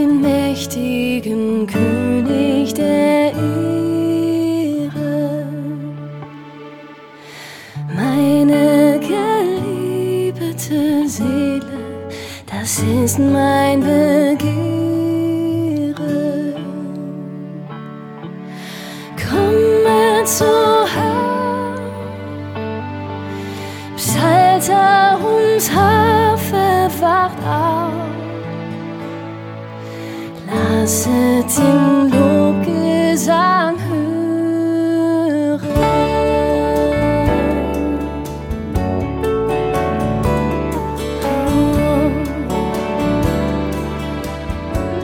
den mächtigen König der Ehre. Meine geliebte Seele, das ist mein Begehre. Komme zu Herrn, Psalter und Harfe wacht auf. Lasset ihn